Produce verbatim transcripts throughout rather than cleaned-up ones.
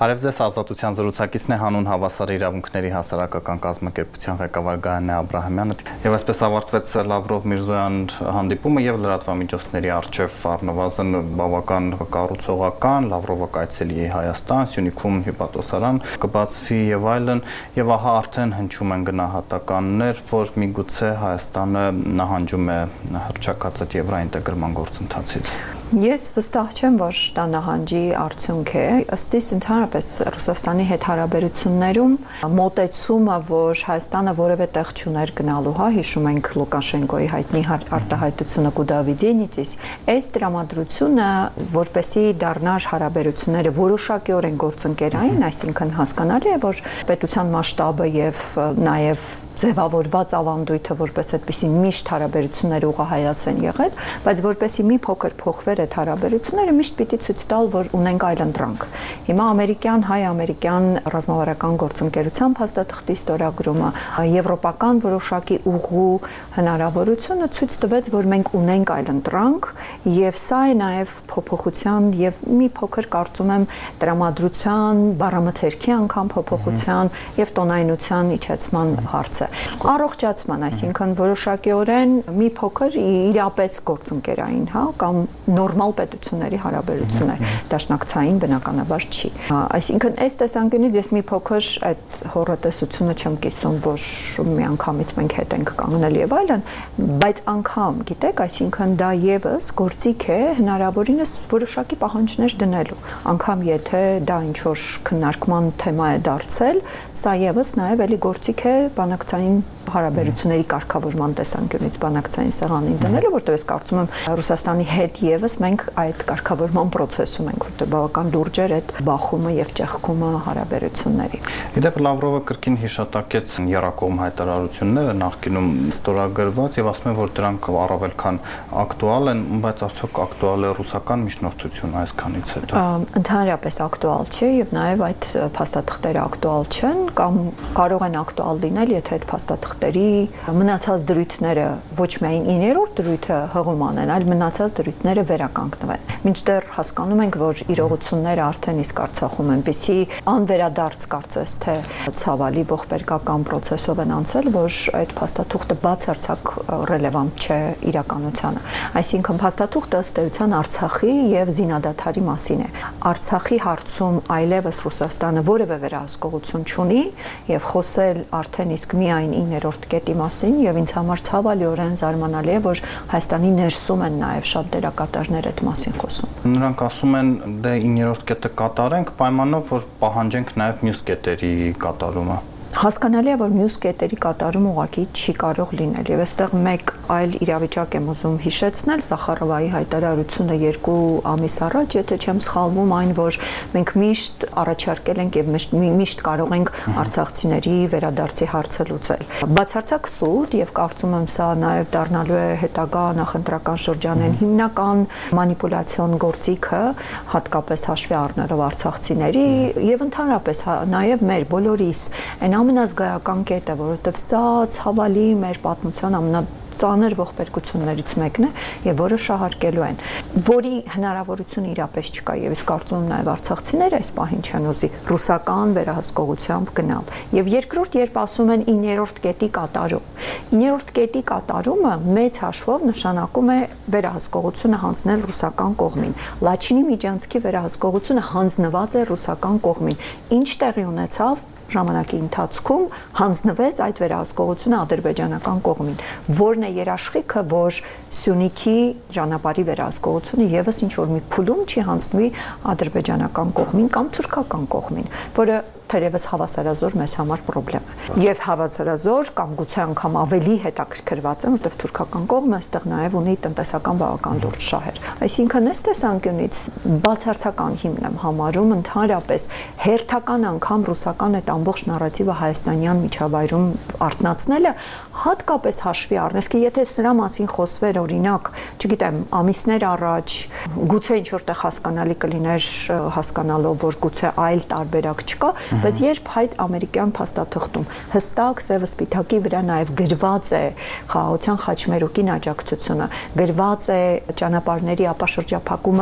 Արև ձեզ ազատության զրուցակիցն է հանուն հավասար իրավունքների հասարակական կազմակերպության ղեկավար Գայանե Աբրահամյանը եւ այսպես ավարտվեց Լավրով-Միրզոյան հանդիպումը եւ լրատվամիջոցների արչեւ առնվազն բավական կառուցողական Լավրովը կայցելի է Հայաստան, Սյունիքում հյուպատոսարան կբացվի եւ այլն եւ ահա արդեն հնչում են գնահատականներ, որ միգուցե Հայաստանը նահանջում է հռչակածը եվրոինտեգրման գործընթացից։ Ես վստահ չեմ, որ դա նահանջի արդյունք է, ըստ իս ընդհանրապես Ռուսաստանի հետ հարաբերություններում մոտեցումը, որ Հայաստանը որևէ տեղ չուներ գնալու, հա, հիշում ենք Լուկաշենկոյի հայտնի արտահայտությունը «Կուդա վիդենիցիս», այս տրամադրությունը, որպեսզի դառնար հարաբերությունները որոշակիորեն գործընկերային, այսինքն հասկանալի է, որ պետության մասշտաբը եւ նաեւ ձևավորված ավանդույթը որպես այդպիսի միշտ հարաբերությունները ուղղահայաց են եղել, բայց որպեսի մի փոքր փոխվեր այդ հարաբերությունները միշտ պիտի ցույց տալ, որ ունենք այլընտրանք։ Հիմա ամերիկյան, հայ-ամերիկյան ռազմավարական գործընկերության փաստաթղթի ստորագրումը, եվրոպական որոշակի ուղու հնարավորությունը ցույց տվեց, որ մենք ունենք այլընտրանք, եւ սա է նաեւ փոփոխության եւ մի փոքր կարծում եմ տրամադրության, բառամթերքի անգամ փոփոխության եւ տոնայնության իջեցման հարցը։ Առողջացման, այսինքն որոշակիորեն մի փոքր իրապես գործընկերային, հա, կամ նորմալ պետությունների հարաբերություններ, դաշնակցային բնականաբար չի։ Այսինքն այս տեսանկյունից ես մի փոքր այդ հոռետեսությունը չեմ կիսում, որ միանգամից մենք հետ ենք կանգնել եւ այլն, բայց անգամ, գիտեք, այսինքն դա եւս գործիք է հնարավորինս որոշակի պահանջներ դնելու։ Անգամ եթե դա ինչ որ քննարկման թեմա է դարձել, սա եւս նաեւ էլի գործիք է բանակցային հարաբերությունների կարգավորման տեսանկյունից բանակցային սեղանին դնելը, որտեղ ես կարծում եմ Ռուսաստանի հետ եւս մենք այդ կարգավորման process-ում ենք, որտեղ բավական լուրջ էր այդ բախումը եւ ճեղքումը հարաբերությունների։ Իդեպ Լավրովը կրկին հիշատակեց երակողմ հայտարարությունները նախկինում ստորագրված եւ ասում է, որ դրանք առավել քան ակտուալ են, բայց արդյոք ակտուալ է ռուսական միջնորդությունը այսքանից հետո։ Ընդհանրապես ակտուալ չէ եւ նաեւ այդ փաստաթղթերը ակտուալ չեն կամ կարող են ակտուալ լինել, եթե այդ փաստաթղթերի մնացած դրույթները ոչ միայն իններորդ դրույթը հղում անեն, այլ մնացած դրույթները վերականգնվեն։ Մինչդեռ հասկանում ենք, որ իրողությունները արդեն իսկ Արցախում այնպիսի անվերադարձ կարծես թե ցավալի ողբերգական process-ով են անցել, որ այդ փաստաթուղթը բացարձակ ռելևանտ չէ իրականությանը։ Այսինքն փաստաթուղթը ըստ էության Արցախի եւ զինադադարի մասին է։ Արցախի հարցում այլևս Ռուսաստանը որևէ վերահսկողություն չունի եւ խոսել արդեն իսկ միայն իններորդ կետի մասին եւ ինձ համար ցավալիորեն զարմանալի է, որ Հայաստանի ներսում են նաեւ շատ դերակատարներ այդ մասին խոսում։ Նրանք ասում են, դե իններորդ կետը կատարենք, պայմանով որ պահանջենք նաեւ մյուս կետերի կատարումը։ Հասկանալի է, որ մյուս կետերի կատարում ուղղակի չի կարող լինել եւ այստեղ մեկ այլ իրավիճակ եմ ուզում հիշեցնել Սախարովայի հայտարարությունը երկու ամիս առաջ, եթե չեմ սխալվում, այն որ մենք միշտ առաջարկել ենք եւ միշտ կարող ենք արցախցիների վերադարձի հարցը լուծել։ Բացարձակ սուտ եւ կարծում եմ սա նաեւ դառնալու է հետագա նախընտրական շրջանեն հիմնական մանիպուլյացիոն գործիքը, հատկապես հաշվի առնելով արցախցիների եւ ընդհանրապես նաեւ մեր բոլորիս այն ամենազգայական կետը, որովհետև սա ցավալի մեր պատմության ամենածանր ողբերգություններից մեկն է եւ որը շահարկելու են, որի հնարավորություն իրապես չկա եւ ես կարծում եմ նաեւ արցախցիները այս պահին չեն ուզի ռուսական վերահսկողությամբ գնալ։ Եվ երկրորդ, երբ ասում են իններորդ կետի կատարում, իններորդ կետի կատարումը մեծ հաշվով նշանակում է վերահսկողությունը հանձնել ռուսական կողմին։ Լաչինի Միջանցքի վերահսկողությունը հանձնված է ռուսական կողմին։ Ինչ տեղի ունեցավ ժամանակի ընթացքում հանձնվեց այդ վերահսկողությունը ադրբեջանական կողմին, որն է երաշխիքը, որ Սյունիքի ճանապարհի վերահսկողությունը եւս ինչ որ մի փուլում չի հանձնվի ադրբեջանական կողմին կամ թուրքական կողմին, որը թերևս հավասարազոր մեզ համար խնդրեմ է։ Եվ հավասարազոր կամ գուցե անգամ ավելի հետաքրքրված եմ, որտեղ թուրքական կողմը այստեղ նաև ունի տնտեսական բավական լուրջ շահեր։ Այսինքն այս տեսանկյունից բացարձական հիմն եմ համարում ընդհանրապես հերթական անգամ ռուսական այդ ամբողջ նարատիվը հայաստանյան միջավայրում արտնացնելը, հատկապես հաշվի առնես, कि եթե սրա մասին խոսվեր օրինակ, չգիտեմ, ամիսներ առաջ, գուցե ինչ որտեղ հասկանալի կլիներ հասկանալով, որ գուցե այլ տարբերակ չկա, բայց երբ հայտ ամերիկյան փաստաթղթում հստակ սև սպիտակի վրա նաև գրված է խաղաղության խաչմերուկին աջակցությունը, գրված է ճանապարհների ապաշրջափակումը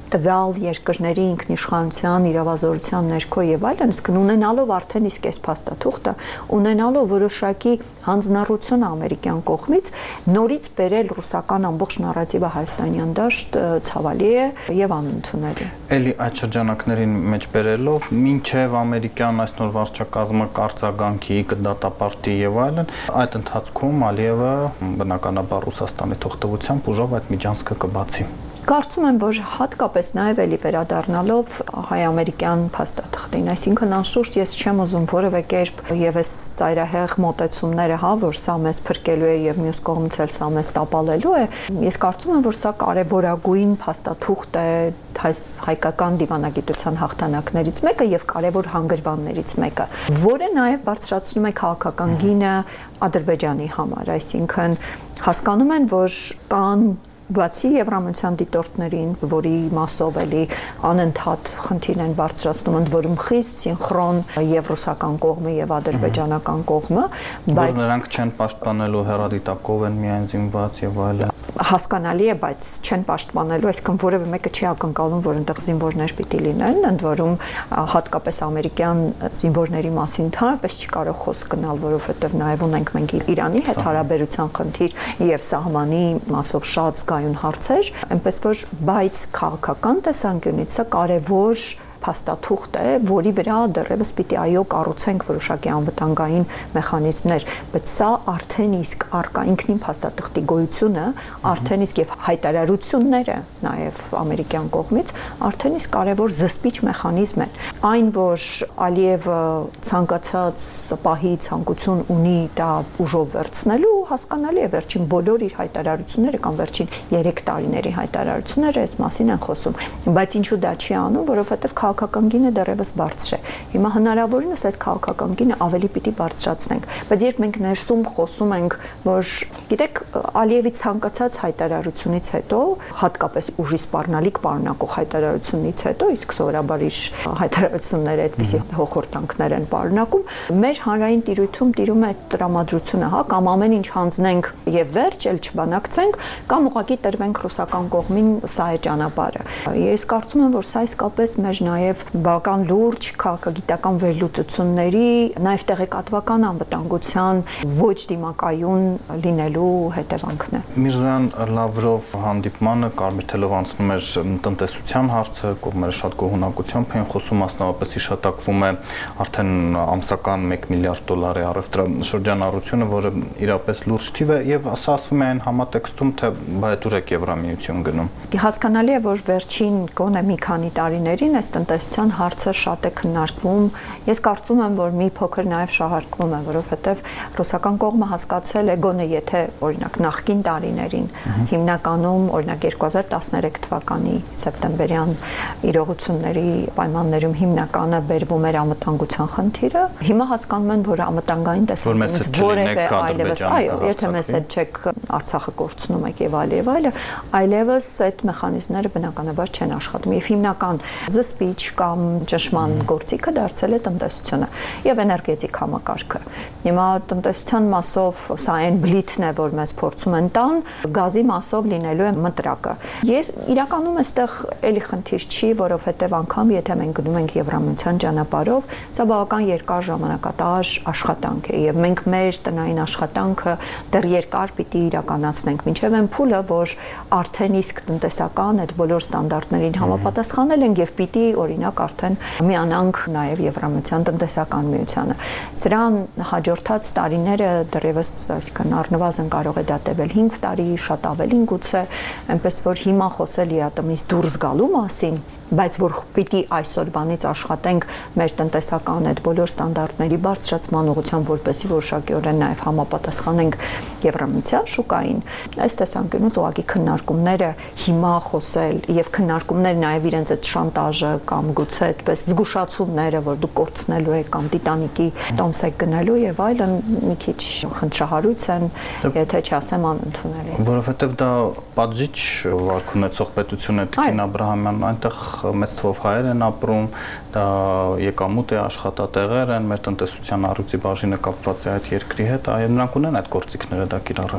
տվյալ երկրների ինքնիշխանության, իրավազորության ներքո եւ այլն, իսկ ունենալով արդեն իսկ այս փաստաթուղթը, ունենալով որոշակի հանձնառություն ամերիկյան կողմից, նորից բերել ռուսական ամբողջ նարատիվը Հայաստանյան դաշտ ցավալի է եւ անընդունելի։ Էլի այդ շրջանակներին մեջ բերելով, մինչև ամերիկյան այսօր վարչակազմը կարծագանքի, կդատապարտի եւ այլն, այդ ընթացքում Ալիևը բնականաբար Ռուսաստանի թողտվությամբ ուժով այդ միջանցքը կբացի։ Կարծում եմ, որ հատկապես նաև էլի վերադառնալով հայ-ամերիկյան փաստաթղթին, այսինքն անշուշտ ես չեմ ուզում որևէ կերպ եւ այս ծայրահեղ մոտեցումները, հա, որ սա մեզ փրկելու է եւ մյուս կողմից էլ սա մեզ տապալելու է, ես կարծում եմ, որ սա կարեւորագույն փաստաթուղթ է հայկական դիվանագիտության հաղթանակներից մեկը եւ կարեւոր հանգրվաններից մեկը, որը նաև բարձրացնում է քաղաքական գինը Ադրբեջանի համար, այսինքն հասկանում են, որ կան բացի Եվրամիության դիտորդներին, որի մասով էլի անընդհատ խնդիրն են բարձրացնում, ընդ որում խիստ սինխրոն եւ ռուսական կողմը եւ ադրբեջանական կողմը, բայց նրանք չեն պաշտպանելու հեռադիտակով են միայն զինված եւ այլն։ Հասկանալի է, բայց չեն պաշտպանելու, այսինքն որևէ մեկը չի ակնկալում, որ այնտեղ զինվորներ պիտի լինեն, ընդ որում հատկապես ամերիկյան զինվորների մասին թարպես չի կարող խոսք գնալ, որովհետեւ նաեւ ունենք մենք Իրանի հետ հարաբերության խնդիր եւ սահմանի մասով շատ զգայուն հարցեր, այնպես որ բայց քաղաքական տեսանկյունից սա կարևոր փաստաթուղթ է, որի վրա դեռևս պիտի այո կառուցենք որոշակի անվտանգային մեխանիզմներ, բայց սա արդեն իսկ արկա ինքնին փաստաթղթի գոյությունը, արդեն իսկ եւ հայտարարությունները նաեւ ամերիկյան կողմից արդեն իսկ կարևոր զսպիչ մեխանիզմ են։ Այն, որ Ալիևը ցանկացած պահի ցանկություն ունի դա ուժով վերցնելու, հասկանալի է, վերջին բոլոր իր հայտարարությունները կամ վերջին երեք տարիների հայտարարությունները այս մասին են խոսում, բայց ինչու դա չի անում, որովհետեւ քաղաքական գինը դեռևս բարձր է։ Հիմա հնարավորինս այդ քաղաքական գինը ավելի պիտի բարձրացնենք, բայց երբ մենք ներսում խոսում ենք, որ գիտեք, Ալիևի ցանկացած հայտարարությունից հետո, հատկապես ուժի սպառնալիք պարունակող հայտարարությունից հետո, իսկ սովորաբար իր հայտարարությունները այդպիսի հոխորտանքներ են պարունակում, մեր հանրային տիրույթում տիրում է տրամադրությունը, հա, կամ ամեն ինչ հանձնենք եւ վերջ, էլ չբանակցենք, կամ ուղղակի տրվենք ռուսական կողմին, սա է ճանապարհը։ Ես կարծում եմ, որ սա իսկապես մեր նաև բավական լուրջ քաղաքագիտական վերլուծությունների, նաև տեղեկատվական անվտանգության ոչ դիմակայուն լինելու հետևանքն է։ Միրզոյան Լավրով հանդիպմանը կարմիր թելով անցնում էր տնտեսության հարցը, կողմերը շատ գոհունակությամբ են խոսում, մասնավորապես հիշատակվում է արդեն ամսական մեկ միլիարդ դոլարի առևտրաշրջանառությունը, որը իրապես լուրջ թիվ է եւ սա ասվում է այն համատեքստում, թե բայդուրեք Եվրամիություն գնում։ Հասկանալի է, որ վերջին գոնե մի քանի տարիներին այս տնտեսության հարցը շատ է քննարկվում։ Ես կարծում եմ, որ մի փոքր նաև շահարկվում է, որովհետև ռուսական կողմը հասկացել է գոնե եթե օրինակ նախկին տարիներին հիմնականում օրինակ երկու հազար տասներեք թվականի սեպտեմբերյան իրողությունների պայմաններում հիմնականը բերվում էր անվտանգության խնդիրը, հիմա հասկանում են, որ անվտանգային տեսանկյունից որևէ այլևս, այո, եթե մեզ հետ չեք Արցախը կորցնում եք եւ այլ եւ այլը, այլևս այդ մեխանիզմները բնականաբար չեն աշխատում եւ հիմնական զսպիչ կամ ճշմարտ գործիքը դարձել է տնտեսությունը եւ էներգետիկ համակարգը։ Հիմա տնտեսության մասով սա այն բլիթն է, որ մեզ փորձում են տան, գազի մասով լինելու է մտրակը։ Ես իրականում այստեղ էլի խնդիր չի, որովհետեւ անգամ եթե մենք գնում ենք Եվրամիության ճանապարհով, սա բավական երկար ժամանակատար աշխատանք է եւ մենք մեր տնային աշխատանքը դեռ երկար պիտի իրականացնենք, մինչեւ այն փուլը, որ արդեն իսկ տնտեսական այդ բոլոր ստանդարտներին համապատասխանել ենք եւ պիտի օրինակ արդեն միանանք նաեւ Եվրամիության տնտեսական միությանը։ Սրան հաջորդած տարիները դեռևս այսքան առնվազն կարող է դա տևել հինգ տարի, շատ ավելին գուցե, այնպես որ հիմա խոսել ԵԱՏՄ-ից դուրս գալու մասին, բայց որ պիտի այսօրվանից աշխատենք մեր տնտեսական այդ բոլոր ստանդարտների բարձրացման ուղղությամբ, որպեսզի որոշակիորեն նաև համապատասխանենք Եվրամիության շուկային, այս տեսանկյունից ուղղակի քննարկումները հիմա խոսել եւ քննարկումներ նաև իրենց այդ շանտաժը կամ գուցե այդպես զգուշացումները, որ դու կորցնելու եք կամ Տիտանիկի տոմս եք գնելու եւ այլն մի քիչ խնդրահարույց են, եթե չասեմ անընդունելի։ Որովհետեւ դա պատժիչ վարք ունեցող պետություն է Տիկին Աբրահամյան, այնտեղ մեծ թվով հայեր են ապրում, դա եկամուտ է, աշխատատեղեր են, մեր տնտեսության առյուծի բաժինը կապված է այդ երկրի հետ, այո, նրանք ունեն այդ գործիքները դա կիրառելու։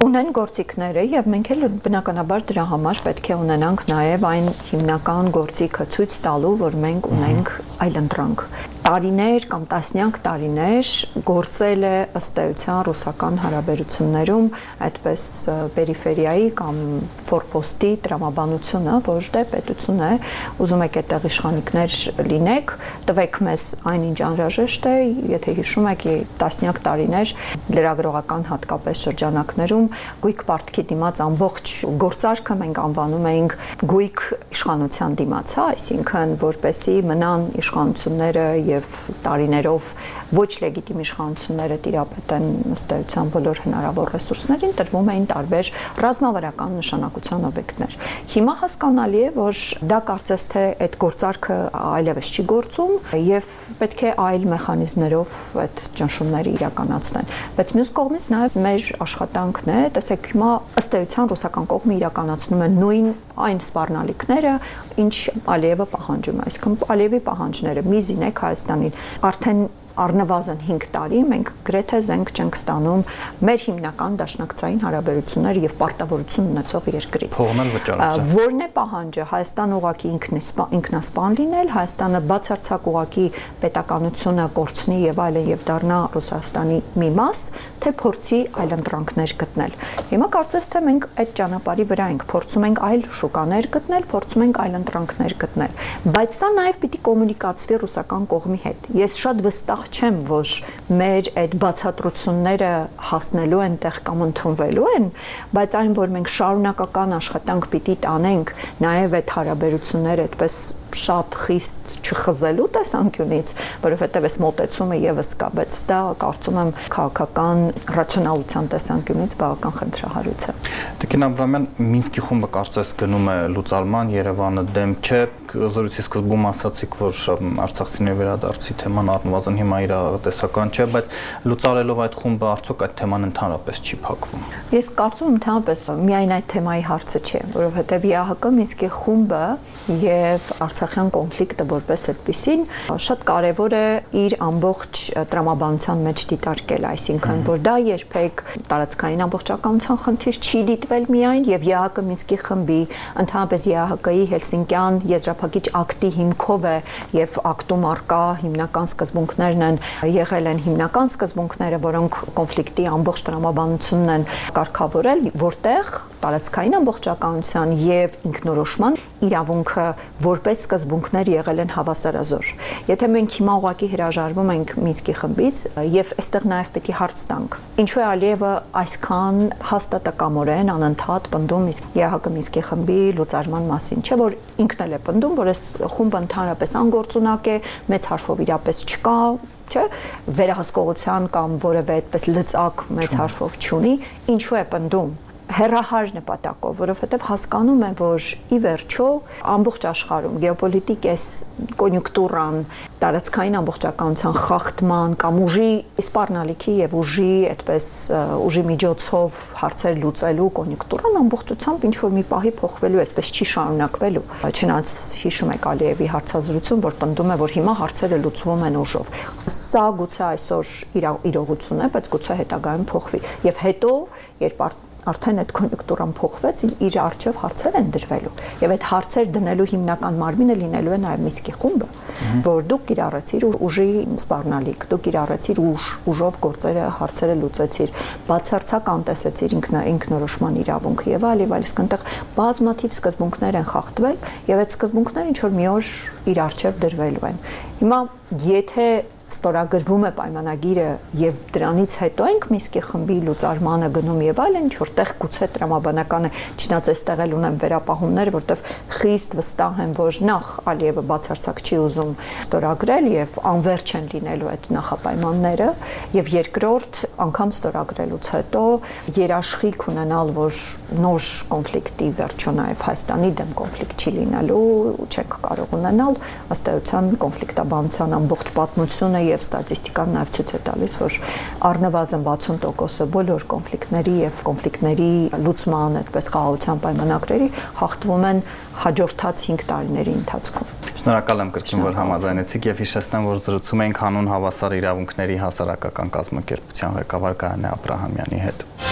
Ունեն գործիքները եւ մենք էլ բնականաբար դրա համար պետք է ունենանք նաեւ այն հիմնական գործիքը ցույց տալու, որ մենք ունենք այլընտրանք։ Տարիներ կամ տասնյակ տարիներ գործել է ըստ էության ռուսական հարաբերություններում այդպես պերիֆերիայի կամ ֆորպոստի տրամաբանությունը, որտեղ պետություն է ուզում եք այդտեղ իշխանիկներ լինեք, տվեք մեզ այնինչ անհրաժեշտ է, եթե հիշում եք տասնյակ տարիներ լրագրողական հատկապես շրջանակներում գույք պարտքի դիմաց ամբողջ գործարքը մենք անվանում էինք գույք իշխանության դիմաց, հա, այսինքն որպեսի մնան իշխանությունները եւ տարիներով ոչ լեգիտիմ իշխանությունները տիրապետեն ըստ էության բոլոր հնարավոր ռեսուրսներին, տրվում էին տարբեր ռազմավարական նշանակության օբյեկտներ։ Հիմա հասկանալի է, որ դա կարծես թե այդ գործարքը այլևս չի գործում եւ պետք է այլ մեխանիզմներով այդ ճնշումները իրականացնեն։ Բայց մյուս կողմից նաեւ մեր աշխատանքն է, տեսեք հիմա ըստ էության ռուսական կողմը իրականացնում է նույն այն սպառնալիքները, ինչ Ալիևը պահանջում է, այսինքն Ալիևի պահանջները մի զինեք Հայաստանին, արդեն առնվազն հինգ տարի մենք գրեթե զենք չենք ստանում մեր հիմնական դաշնակցային հարաբերությունները եւ պարտավորություն ունեցող երկրից։ Որն է պահանջը Հայաստան ուղակի ինքնասպան լինել, Հայաստանը բացարձակ ուղակի պետականությունը կորցնի եւ այլն եւ դառնա Ռուսաստանի մի մաս, թե փորձի այլընտրանքներ գտնել։ Հիմա կարծես թե մենք այդ ճանապարհի վրա ենք, փորձում ենք այլ շուկաներ գտնել, փորձում ենք այլընտրանքներ գտնել, բայց սա նաեւ պիտի կոմունիկացվի ռուսական կողմի հետ։ Ես շատ վստահ չեմ, որ մեր այդ բացատրությունները հասնելու են տեղ կամ ընդունվելու են, բայց այն, որ մենք շարունակական աշխատանք պիտի տանենք նաև այդ հարաբերությունները այդպես շատ խիստ չխզելու տեսանկյունից, որովհետև այս մոտեցումը եւս կա, բայց դա կարծում եմ քաղաքական ռացիոնալության տեսանկյունից բավական խնդրահարույց է։ Տիկին Աբրահամյան, Մինսկի խումբը կարծես գնում է լուծարման, Երևանը դեմ չէ, զրույցի սկզբում ասացիք, որ արցախցիների վերադարձի թեման առնվազն հիմա իր տեսական չէ, բայց լուծարելով այդ խումբը արդյոք այդ թեման ընդհանրապես չի փակվում։ Ես կարծում եմ ընդհանրապես միայն այդ թեմայի հարցը չէ, որովհետև ԵԱՀԿ Մինսկի խումբը եւ արցախյան կոնֆլիկտը որպես այդպիսին շատ կարեւոր է իր ամբողջ տրամաբանության մեջ դիտարկել, այսինքն որ դա երբեք տարածքային ամբողջականության խնդիր չի դիտվել միայն եւ ԵԱՀԿ Մինսկի խմբի ընդհանրապես ԵԱՀԿ-ի Հելսինկյան եզրափակիչ ակտի հիմքով է եւ ակտում արկա հիմնական սկզբունքներն են եղել են հիմնական սկզբունքները, որոնք կոնֆլիկտի ամբողջ տրամաբանությունն են կարգավորել, որտեղ տարածքային ամբողջականության եւ ինքնորոշման իրավունքը որպես սկզբունքներ եղել են հավասարազոր։ Եթե մենք հիմա ուղղակի հրաժարվում ենք Մինսկի խմբից եւ այստեղ նաեւ պետք է հարց տանք, ինչու է Ալիևը այսքան հաստատակամորեն անընդհատ պնդում ԵԱՀԿ Մինսկի խմբի լուծարման մասին, չէ՞ որ ինքն էլ է պնդում, որ այս խումբը ընդհանրապես անգործունակ է, մեծ հարցով իրապես չկա, չէ, վերահսկողության կամ որևէ այդպես լծակ մեծ հարցով չունի, ինչու է պնդում հերահար նպատակով, որովհետև հասկանում եմ, որ ի վերջո ամբողջ աշխարհում գեոպոլիտիկ էս կոնյունկտուրան, տարածքային ամբողջականության խախտման կամ ուժի սպառնալիքի եւ ուժի այդպես ուժի միջոցով հարցեր լուծելու կոնյունկտուրան ամբողջությամբ ինչ որ մի պահի փոխվելու է, այսպես չի շարունակվելու։ Չնայած հիշում եք Ալիևի հարցազրույցում, որ պնդում է, որ հիմա հարցերը լուծվում են ուժով։ Սա գուցե այսօր իրողություն է, բայց գուցե հետագայում փոխվի։ Եվ հետո, երբ արդեն այդ կոնյունկտուրան փոխվեց, իր արժեվ հարցեր են դրվելու եւ այդ հարցեր դնելու հիմնական մարմինը լինելու է նաեւ Մինսկի խումբը, որ դուք կիրառեցիր ուժի սպառնալիք, դուք կիրառեցիր ուժ, ուժով գործերը, հարցերը լուծեցիր, բացարձակ անտեսեցիր ինքնորոշման իրավունքը եւ այլ եւ այլ, այսինքն բազմաթիվ սկզբունքներ են խախտվել եւ այդ սկզբունքները ինչ որ մի օր իր արժեվ դրվելու են։ Հիմա եթե ստորագրվում է պայմանագիրը եւ դրանից հետո ենք Մինսկի խմբի լուծարմանը գնում եւ այլն, ինչ որտեղ գուցե տրամաբանականը չնայած այստեղ էլ ունեմ վերապահումներ, որտեղ խիստ վստահ եմ, որ նախ Ալիևը բացարձակ չի ուզում ստորագրել եւ անվերջ են լինելու այդ նախապայմանները եւ երկրորդ անգամ ստորագրելուց հետո երաշխիք ունենալ, որ նոր կոնֆլիկտի վերջո նաեւ Հայաստանի դեմ կոնֆլիկտ չի լինելու, չենք կարող ունենալ, ըստ էության կոնֆլիկտաբանության ամբողջ պատմությունը եւ ստատիստիկան նաեւ ցույց է տալիս, որ առնվազն վաթսուն տոկոսը բոլոր կոնֆլիկտների եւ կոնֆլիկտների լուծման այդպես խաղաղության պայմանագրերի հաղթվում են հաջորդած հինգ տարիների ընթացքում։ Շնորհակալ եմ կրկին, որ համաձայնեցիք եւ հիշեցնեմ, որ զրուցում ենք հանուն հավասար իրավունքների հասարակական կազմակերպության ղեկավար Գայանե Աբրահամյանի հետ։